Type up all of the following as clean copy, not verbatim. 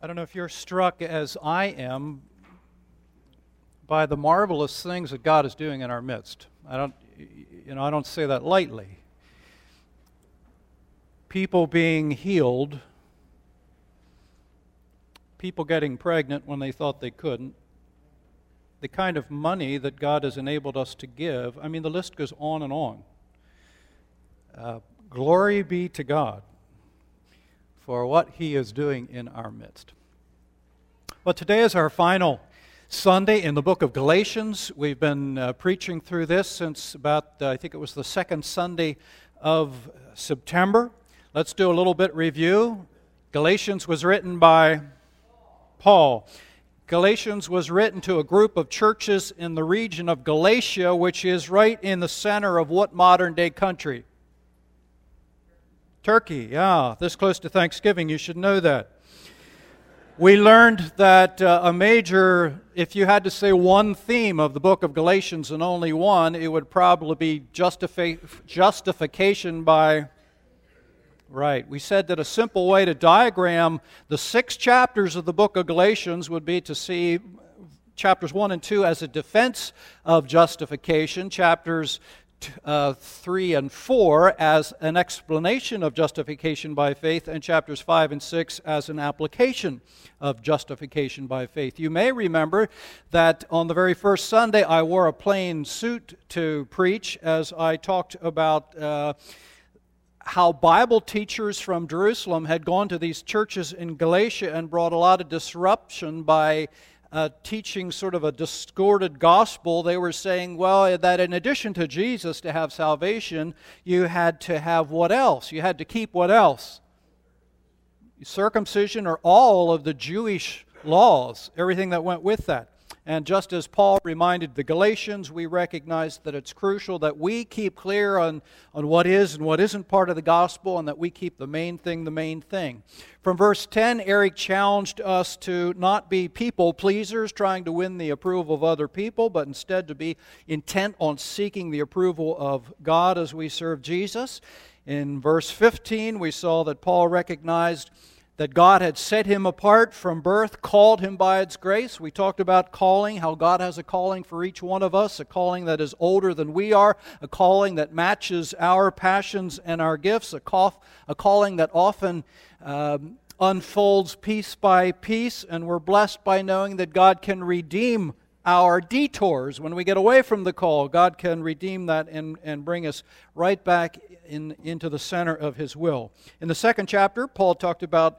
I don't know if you're struck as I am by the marvelous things that God is doing in our midst. I don't say that lightly. People being healed, people getting pregnant when they thought they couldn't, the kind of money that God has enabled us to give. I mean, the list goes on and on. Glory be to God for what He is doing in our midst. Well, today is our final Sunday in the book of Galatians. We've been preaching through this since about, I think it was the second Sunday of September. Let's do a little bit review. Galatians was written by Paul. Galatians was written to a group of churches in the region of Galatia, which is right in the center of what modern-day country? Turkey, yeah. This close to Thanksgiving, you should know that. We learned that if you had to say one theme of the book of Galatians and only one, it would probably be justification by... Right. We said that a simple way to diagram the 6 chapters of the book of Galatians would be to see chapters 1 and 2 as a defense of justification, chapters 3 and 4 as an explanation of justification by faith, and chapters 5 and 6 as an application of justification by faith. You may remember that on the very first Sunday I wore a plain suit to preach as I talked about how Bible teachers from Jerusalem had gone to these churches in Galatia and brought a lot of disruption by teaching sort of a distorted gospel. They were saying, well, that in addition to Jesus to have salvation, you had to have what else? You had to keep what else? Circumcision or all of the Jewish laws, everything that went with that. And just as Paul reminded the Galatians, we recognize that it's crucial that we keep clear on what is and what isn't part of the gospel, and that we keep the main thing the main thing. From verse 10, Eric challenged us to not be people pleasers, trying to win the approval of other people, but instead to be intent on seeking the approval of God as we serve Jesus. In verse 15, we saw that Paul recognized that God had set him apart from birth, called him by its grace. We talked about calling, how God has a calling for each one of us, a calling that is older than we are, a calling that matches our passions and our gifts, a calling that often unfolds piece by piece, and we're blessed by knowing that God can redeem our detours. When we get away from the call, God can redeem that and bring us right back into the center of His will. In the second chapter, Paul talked about,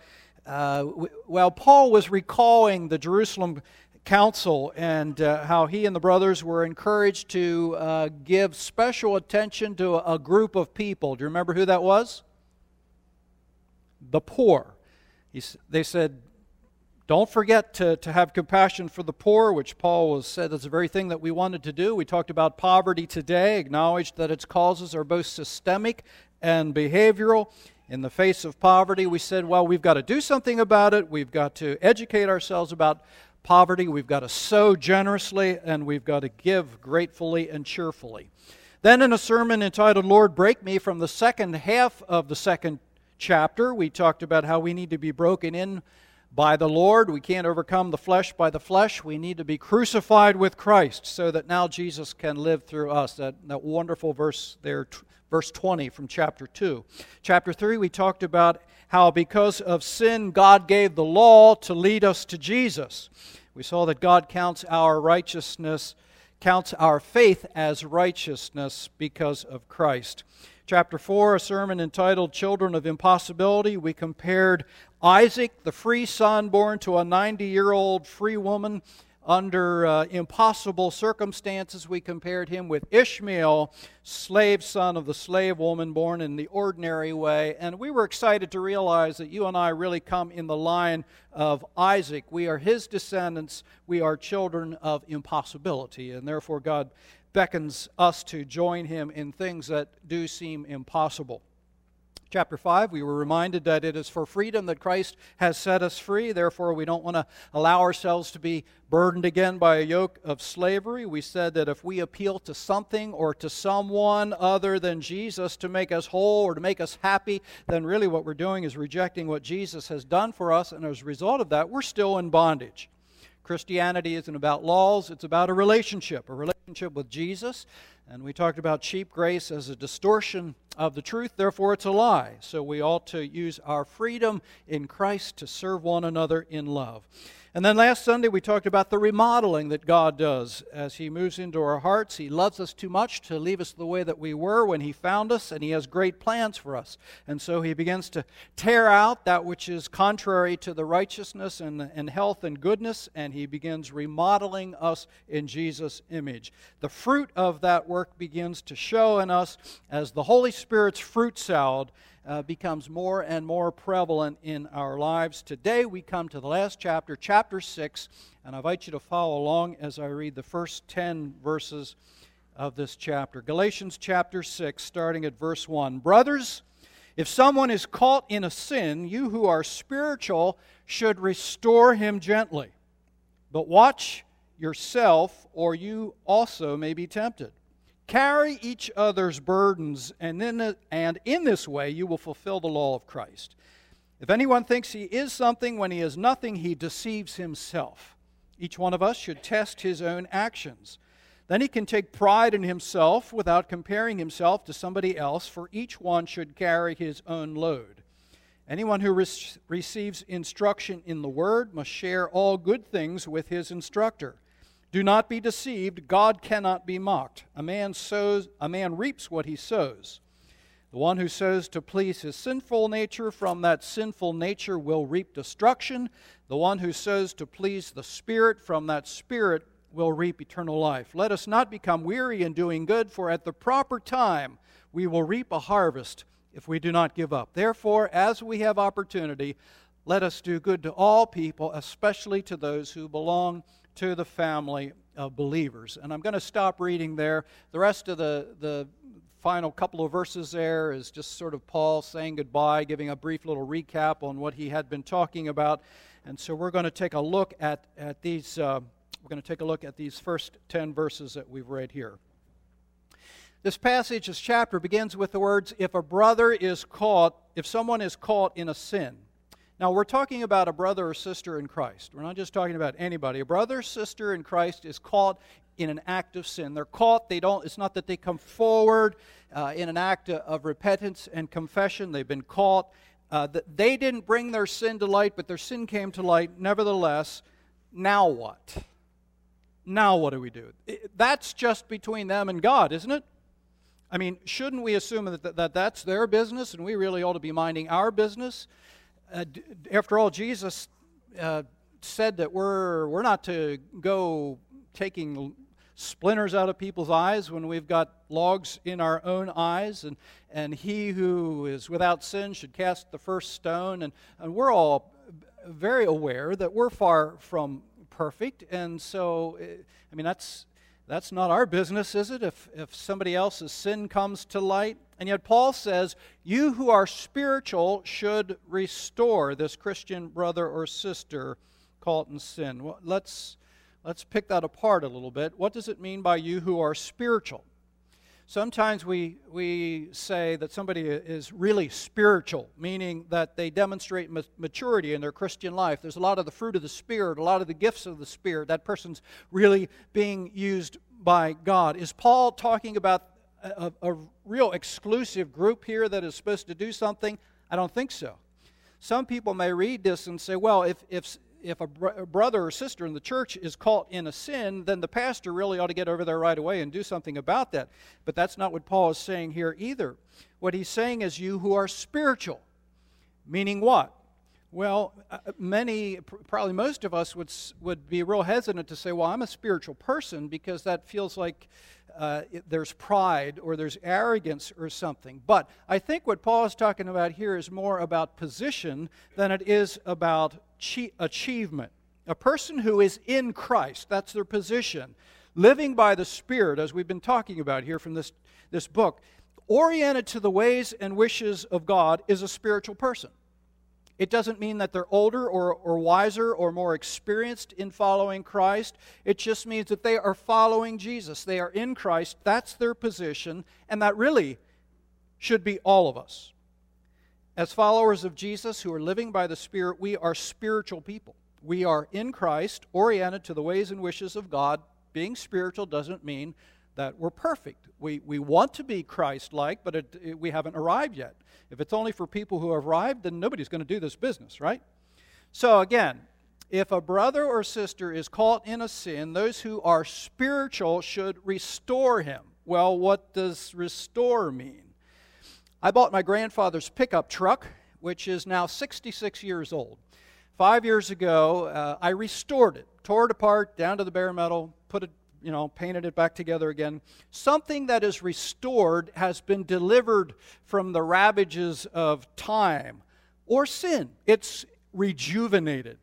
Paul was recalling the Jerusalem council and how he and the brothers were encouraged to give special attention to a group of people. Do you remember who that was? The poor. They said, don't forget to have compassion for the poor, which Paul said is the very thing that we wanted to do. We talked about poverty today, acknowledged that its causes are both systemic and behavioral. In the face of poverty, we said, well, we've got to do something about it. We've got to educate ourselves about poverty. We've got to sow generously, and we've got to give gratefully and cheerfully. Then in a sermon entitled, Lord, Break Me, from the second half of the second chapter, we talked about how we need to be broken in by the Lord. We can't overcome the flesh by the flesh. We need to be crucified with Christ so that now Jesus can live through us. That wonderful verse there, verse 20 from chapter 2. Chapter 3, we talked about how because of sin, God gave the law to lead us to Jesus. We saw that God counts our faith as righteousness because of Christ. Chapter 4, a sermon entitled Children of Impossibility. We compared Isaac, the free son born to a 90-year-old free woman under impossible circumstances. We compared him with Ishmael, slave son of the slave woman born in the ordinary way. And we were excited to realize that you and I really come in the line of Isaac. We are his descendants. We are children of impossibility. And therefore God beckons us to join him in things that do seem impossible. Chapter 5, we were reminded that it is for freedom that Christ has set us free. Therefore, we don't want to allow ourselves to be burdened again by a yoke of slavery. We said that if we appeal to something or to someone other than Jesus to make us whole or to make us happy, then really what we're doing is rejecting what Jesus has done for us, and as a result of that, we're still in bondage. Christianity isn't about laws, it's about a relationship with Jesus. And we talked about cheap grace as a distortion of the truth, therefore it's a lie. So we ought to use our freedom in Christ to serve one another in love. And then last Sunday we talked about the remodeling that God does as He moves into our hearts. He loves us too much to leave us the way that we were when He found us, and He has great plans for us. And so He begins to tear out that which is contrary to the righteousness and health and goodness, and He begins remodeling us in Jesus' image. The fruit of that work begins to show in us as the Holy Spirit's fruit salad becomes more and more prevalent in our lives. Today we come to the last chapter, chapter 6, and I invite you to follow along as I read the first 10 verses of this chapter. Galatians chapter 6, starting at verse 1. Brothers, if someone is caught in a sin, you who are spiritual should restore him gently. But watch yourself, or you also may be tempted. Carry each other's burdens, and in this way you will fulfill the law of Christ. If anyone thinks he is something when he is nothing, he deceives himself. Each one of us should test his own actions. Then he can take pride in himself without comparing himself to somebody else, for each one should carry his own load. Anyone who receives instruction in the Word must share all good things with his instructor. Do not be deceived, God cannot be mocked. A man reaps what he sows. The one who sows to please his sinful nature from that sinful nature will reap destruction. The one who sows to please the Spirit from that Spirit will reap eternal life. Let us not become weary in doing good, for at the proper time we will reap a harvest if we do not give up. Therefore, as we have opportunity, let us do good to all people, especially to those who belong to the family of believers. And I'm going to stop reading there. The rest of the final couple of verses there is just sort of Paul saying goodbye, giving a brief little recap on what he had been talking about. And so we're going to take a look at these. We're going to take a look at these first 10 verses that we've read here. This passage, this chapter, begins with the words, if someone is caught in a sin. Now, we're talking about a brother or sister in Christ. We're not just talking about anybody. A brother or sister in Christ is caught in an act of sin. They're caught. It's not that they come forward in an act of repentance and confession. They've been caught. They didn't bring their sin to light, but their sin came to light nevertheless. Now what? Now what do we do? That's just between them and God, isn't it? I mean, shouldn't we assume that that's their business and we really ought to be minding our business? After all, Jesus said that we're not to go taking splinters out of people's eyes when we've got logs in our own eyes, and he who is without sin should cast the first stone. And we're all very aware that we're far from perfect, and so, I mean, that's not our business, is it, if somebody else's sin comes to light? And yet Paul says, you who are spiritual should restore this Christian brother or sister caught in sin. Well, let's pick that apart a little bit. What does it mean by you who are spiritual? Sometimes we say that somebody is really spiritual, meaning that they demonstrate maturity in their Christian life. There's a lot of the fruit of the Spirit, a lot of the gifts of the Spirit. That person's really being used by God. Is Paul talking about a real exclusive group here that is supposed to do something? I don't think so. Some people may read this and say, well, if a brother or sister in the church is caught in a sin, then the pastor really ought to get over there right away and do something about that. But that's not what Paul is saying here either. What he's saying is you who are spiritual. Meaning what? Well, probably most of us would be real hesitant to say, well, I'm a spiritual person, because that feels like there's pride or there's arrogance or something. But I think what Paul is talking about here is more about position than it is about achievement. A person who is in Christ, that's their position, living by the Spirit, as we've been talking about here from this book, oriented to the ways and wishes of God is a spiritual person. It doesn't mean that they're older or wiser or more experienced in following Christ. It just means that they are following Jesus. They are in Christ. That's their position, and that really should be all of us. As followers of Jesus who are living by the Spirit, we are spiritual people. We are in Christ, oriented to the ways and wishes of God. Being spiritual doesn't mean that we're perfect. We want to be Christ-like, but we haven't arrived yet. If it's only for people who have arrived, then nobody's going to do this business, right? So again, if a brother or sister is caught in a sin, those who are spiritual should restore him. Well, what does restore mean? I bought my grandfather's pickup truck, which is now 66 years old. 5 years ago, I restored it, tore it apart, down to the bare metal, painted it back together again. Something that is restored has been delivered from the ravages of time or sin. It's rejuvenated.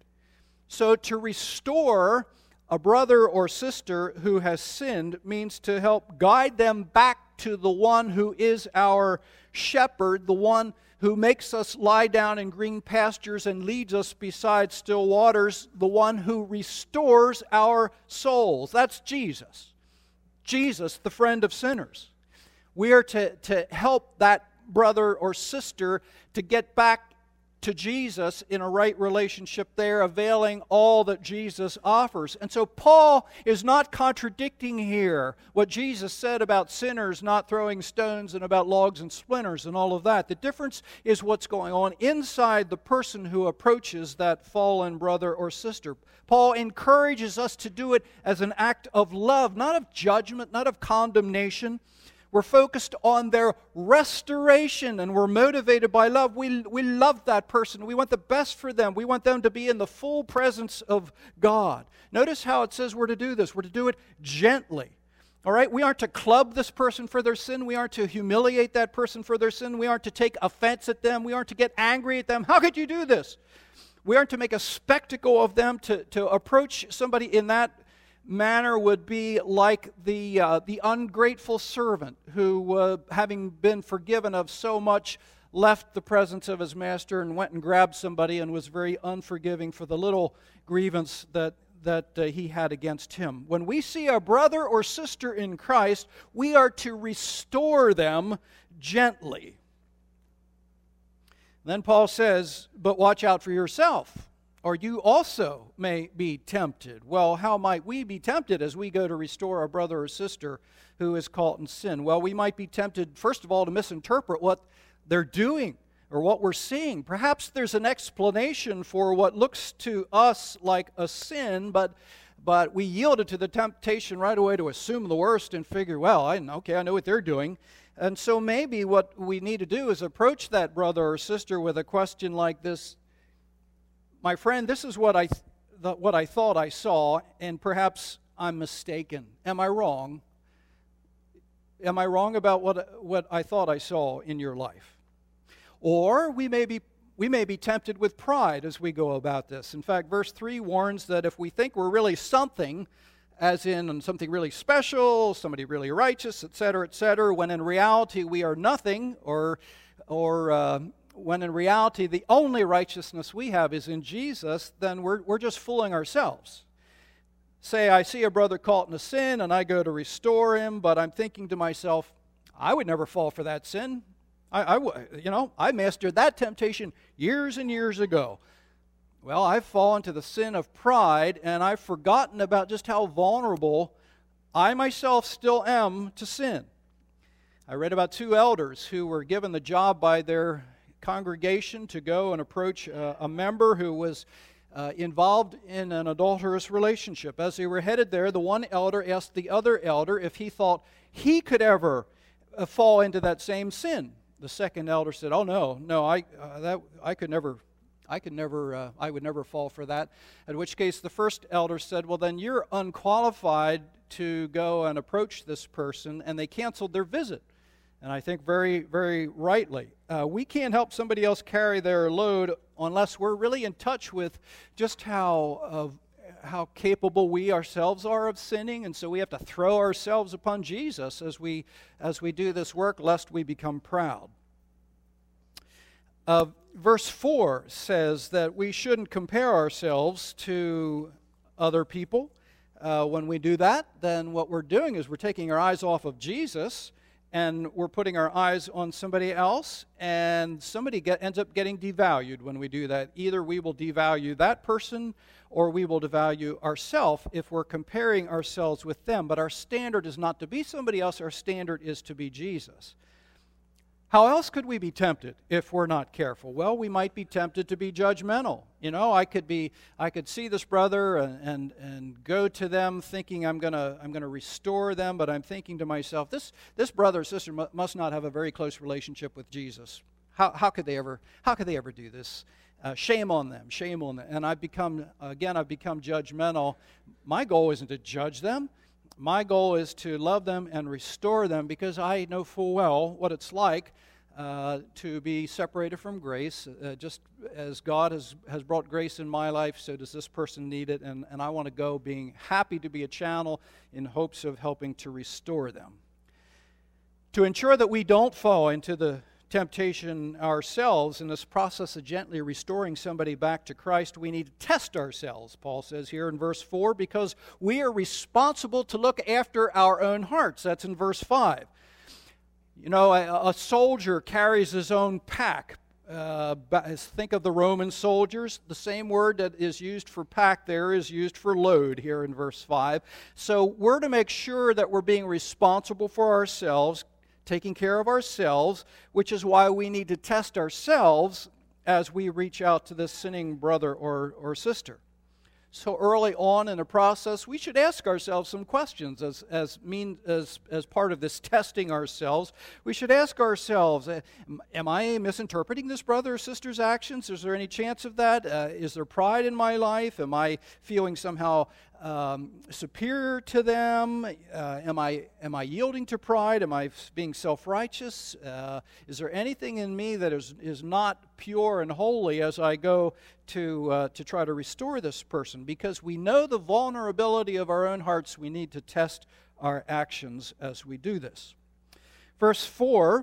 So to restore a brother or sister who has sinned means to help guide them back to the one who is our shepherd, the one who makes us lie down in green pastures and leads us beside still waters, the one who restores our souls. That's Jesus. Jesus, the friend of sinners. We are to help that brother or sister to get back to Jesus in a right relationship there, availing all that Jesus offers. And so Paul is not contradicting here what Jesus said about sinners not throwing stones and about logs and splinters and all of that. The difference is what's going on inside the person who approaches that fallen brother or sister. Paul encourages us to do it as an act of love, not of judgment, not of condemnation. We're focused on their restoration, and we're motivated by love. We love that person. We want the best for them. We want them to be in the full presence of God. Notice how it says we're to do this. We're to do it gently. All right? We aren't to club this person for their sin. We aren't to humiliate that person for their sin. We aren't to take offense at them. We aren't to get angry at them. How could you do this? We aren't to make a spectacle of them. To approach somebody in that manner would be like the ungrateful servant who, having been forgiven of so much, left the presence of his master and went and grabbed somebody and was very unforgiving for the little grievance that he had against him. When we see a brother or sister in Christ, we are to restore them gently. Then Paul says, but watch out for yourself, or you also may be tempted. Well, how might we be tempted as we go to restore a brother or sister who is caught in sin? Well, we might be tempted, first of all, to misinterpret what they're doing or what we're seeing. Perhaps there's an explanation for what looks to us like a sin, but we yielded to the temptation right away to assume the worst and figure, well, I know what they're doing. And so maybe what we need to do is approach that brother or sister with a question like this: my friend, this is what I thought I saw, and perhaps I'm mistaken. Am I wrong? Am I wrong about what I thought I saw in your life? Or we may be tempted with pride as we go about this. In fact, verse 3 warns that if we think we're really something, as in something really special, somebody really righteous, etc., when in reality we are nothing, or when in reality the only righteousness we have is in Jesus, then we're just fooling ourselves. Say I see a brother caught in a sin and I go to restore him, but I'm thinking to myself, I would never fall for that sin. I mastered that temptation years and years ago. Well, I've fallen to the sin of pride, and I've forgotten about just how vulnerable I myself still am to sin. I read about 2 elders who were given the job by their congregation to go and approach a member who was involved in an adulterous relationship. As they were headed there, the one elder asked the other elder if he thought he could ever fall into that same sin. The second elder said, "Oh no, I would never fall for that." At which case the first elder said, "Well, then you're unqualified to go and approach this person," and they canceled their visit. And I think very, very rightly. We can't help somebody else carry their load unless we're really in touch with just how how capable we ourselves are of sinning, and so we have to throw ourselves upon Jesus as we do this work, lest we become proud. Verse 4 says that we shouldn't compare ourselves to other people. When we do that, then what we're doing is we're taking our eyes off of Jesus and we're putting our eyes on somebody else, and somebody ends up getting devalued when we do that. Either we will devalue that person or we will devalue ourselves if we're comparing ourselves with them. But our standard is not to be somebody else, our standard is to be Jesus. How else could we be tempted if we're not careful? Well, we might be tempted to be judgmental. You know, I could see this brother and go to them thinking I'm gonna restore them, but I'm thinking to myself, this brother or sister must not have a very close relationship with Jesus. How could they ever do this? Shame on them, shame on them. And I've become judgmental. My goal isn't to judge them. My goal is to love them and restore them, because I know full well what it's like to be separated from grace. Just as God has brought grace in my life, so does this person need it, and I want to go being happy to be a channel in hopes of helping to restore them. To ensure that we don't fall into the temptation ourselves in this process of gently restoring somebody back to Christ, we need to test ourselves, Paul says here in verse 4, because we are responsible to look after our own hearts. That's in verse 5. You know, a soldier carries his own pack. Think of the Roman soldiers. The same word that is used for pack there is used for load here in verse 5. So we're to make sure that we're being responsible for ourselves, taking care of ourselves, which is why we need to test ourselves as we reach out to this sinning brother or sister. So early on in the process, we should ask ourselves some questions as part of this testing ourselves. We should ask ourselves, am I misinterpreting this brother or sister's actions? Is there any chance of that? Is there pride in my life? Am I feeling somehow superior to them? Am I yielding to pride? Am I being self-righteous? Is there anything in me that is not pure and holy as I go to try to restore this person? Because we know the vulnerability of our own hearts, we need to test our actions as we do this. Verse 4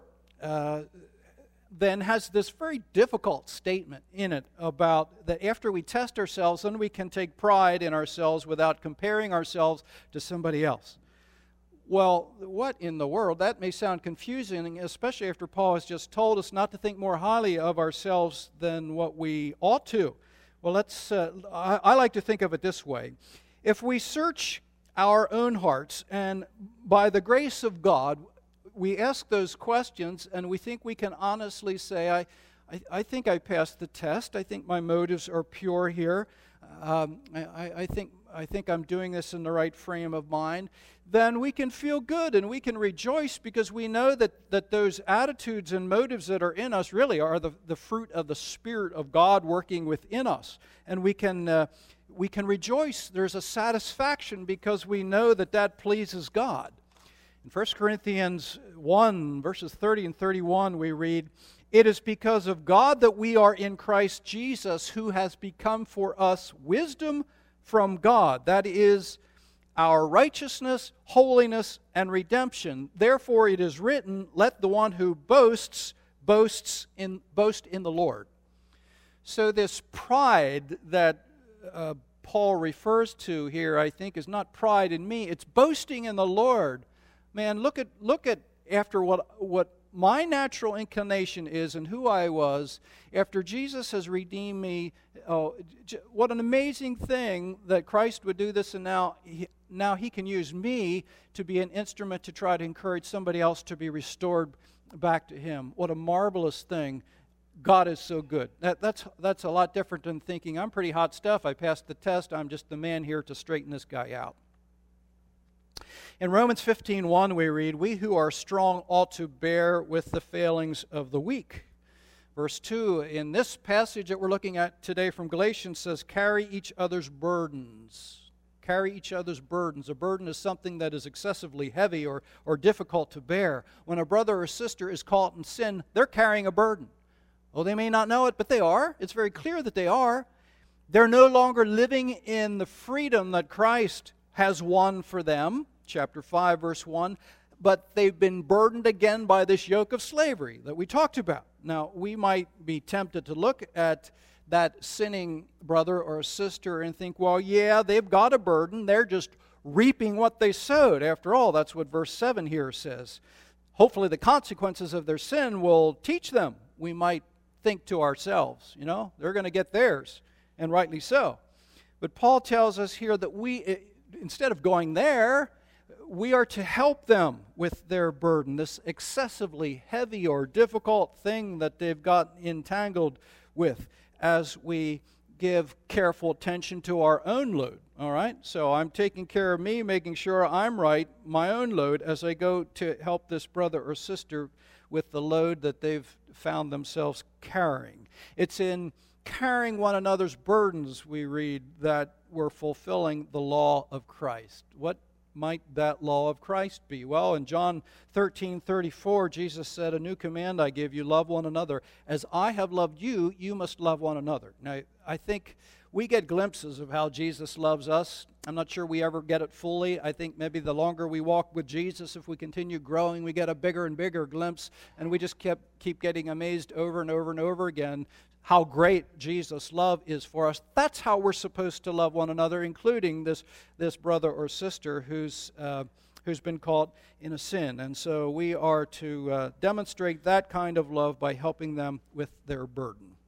then has this very difficult statement in it about that after we test ourselves, then we can take pride in ourselves without comparing ourselves to somebody else. Well, what in the world? That may sound confusing, especially after Paul has just told us not to think more highly of ourselves than what we ought to. Well, I like to think of it this way. If we search our own hearts, and by the grace of God, we ask those questions, and we think we can honestly say, I think I passed the test. I think my motives are pure here. I think I'm doing this in the right frame of mind. Then we can feel good and we can rejoice, because we know that those attitudes and motives that are in us really are the fruit of the Spirit of God working within us. And we can rejoice. There's a satisfaction because we know that pleases God. In 1 Corinthians 1, verses 30 and 31, we read, "It is because of God that we are in Christ Jesus, who has become for us wisdom from God. That is our righteousness, holiness, and redemption. Therefore it is written, let the one who boast in the Lord." So this pride that Paul refers to here, I think, is not pride in me. It's boasting in the Lord. Man, look at after what my natural inclination is and who I was, after Jesus has redeemed me. Oh, what an amazing thing that Christ would do this, and now he can use me to be an instrument to try to encourage somebody else to be restored back to him. What a marvelous thing. God is so good. That's a lot different than thinking, I'm pretty hot stuff, I passed the test, I'm just the man here to straighten this guy out. In Romans 15:1 we read, "We who are strong ought to bear with the failings of the weak." Verse 2 in this passage that we're looking at today from Galatians says, "Carry each other's burdens." Carry each other's burdens. A burden is something that is excessively heavy or difficult to bear. When a brother or sister is caught in sin, they're carrying a burden. Oh, they may not know it, but they are. It's very clear that they are. They're no longer living in the freedom that Christ has won for them, chapter 5, verse 1, but they've been burdened again by this yoke of slavery that we talked about. Now, we might be tempted to look at that sinning brother or sister and think, well, yeah, they've got a burden. They're just reaping what they sowed. After all, that's what verse 7 here says. Hopefully the consequences of their sin will teach them. We might think to ourselves, they're going to get theirs, and rightly so. But Paul tells us here that we, instead of going there, we are to help them with their burden, this excessively heavy or difficult thing that they've got entangled with, as we give careful attention to our own load. All right? So I'm taking care of me, making sure I'm right, my own load, as I go to help this brother or sister with the load that they've found themselves carrying. It's in carrying one another's burdens, we read, that we're fulfilling the law of Christ. What might that law of Christ be? Well, in John 13:34, Jesus said, "A new command I give you, love one another. As I have loved you, you must love one another." Now, I think we get glimpses of how Jesus loves us. I'm not sure we ever get it fully. I think maybe the longer we walk with Jesus, if we continue growing, we get a bigger and bigger glimpse, and we just keep getting amazed over and over and over again how great Jesus' love is for us. That's how we're supposed to love one another, including this brother or sister who's been caught in a sin. And so we are to demonstrate that kind of love by helping them with their burden.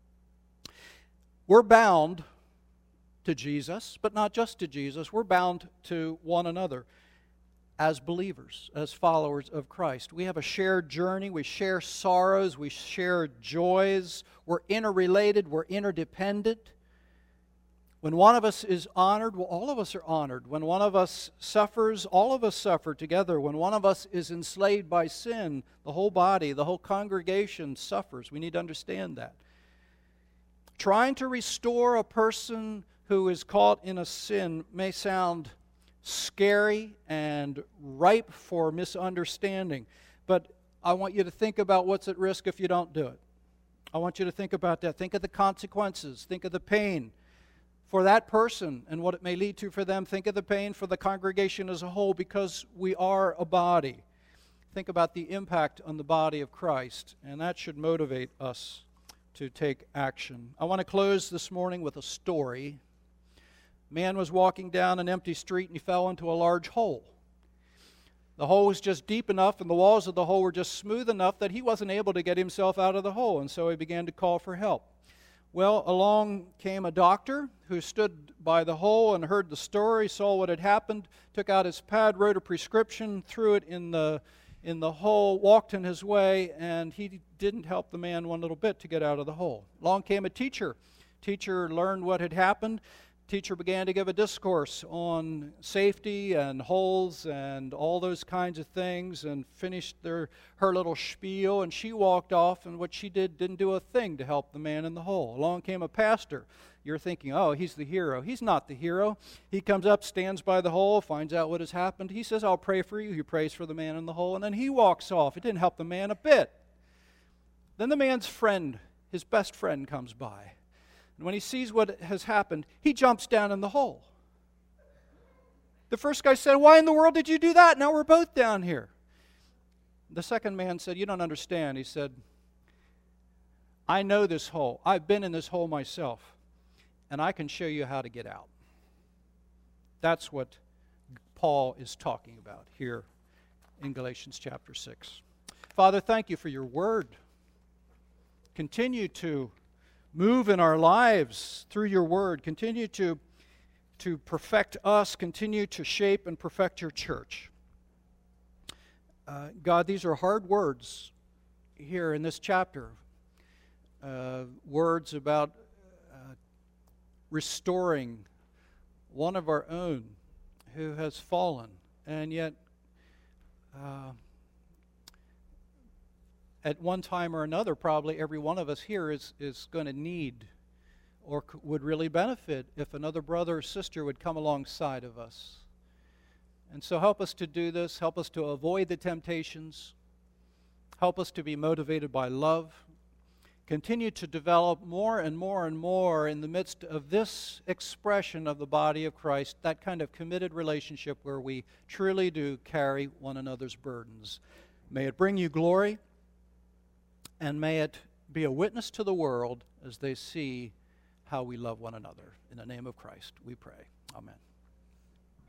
We're bound to Jesus, but not just to Jesus. We're bound to one another as believers, as followers of Christ. We have a shared journey. We share sorrows. We share joys. We're interrelated. We're interdependent. When one of us is honored, well, all of us are honored. When one of us suffers, all of us suffer together. When one of us is enslaved by sin, the whole body, the whole congregation suffers. We need to understand that. Trying to restore a person who is caught in a sin may sound scary and ripe for misunderstanding. But I want you to think about what's at risk if you don't do it. I want you to think about that. Think of the consequences. Think of the pain for that person and what it may lead to for them. Think of the pain for the congregation as a whole, because we are a body. Think about the impact on the body of Christ, and that should motivate us to take action. I want to close this morning with a story. A man was walking down an empty street and he fell into a large hole. The hole was just deep enough and the walls of the hole were just smooth enough that he wasn't able to get himself out of the hole, and so he began to call for help. Well, along came a doctor who stood by the hole and heard the story, saw what had happened, took out his pad, wrote a prescription, threw it in the hole, walked in his way, and he didn't help the man one little bit to get out of the hole. Along came a teacher. Teacher learned what had happened. Teacher began to give a discourse on safety and holes and all those kinds of things, and finished her little spiel, and she walked off, and what she didn't do a thing to help the man in the hole. Along came a pastor. You're thinking, oh, he's the hero. He's not the hero. He comes up, stands by the hole, finds out what has happened. He says, I'll pray for you. He prays for the man in the hole, and then he walks off. It didn't help the man a bit. Then the man's friend, his best friend, comes by. And when he sees what has happened, he jumps down in the hole. The first guy said, why in the world did you do that? Now we're both down here. The second man said, you don't understand. He said, I know this hole. I've been in this hole myself, and I can show you how to get out. That's what Paul is talking about here in Galatians chapter 6. Father, thank you for your word. Continue to move in our lives through your word. Continue to perfect us. Continue to shape and perfect your church. God, these are hard words here in this chapter. Words about restoring one of our own who has fallen, and yet at one time or another, probably every one of us here is going to need or would really benefit if another brother or sister would come alongside of us. And so help us to do this. Help us to avoid the temptations. Help us to be motivated by love. continue to develop more and more and more in the midst of this expression of the body of Christ, that kind of committed relationship where we truly do carry one another's burdens. May it bring you glory, and may it be a witness to the world as they see how we love one another. In the name of Christ, we pray. Amen.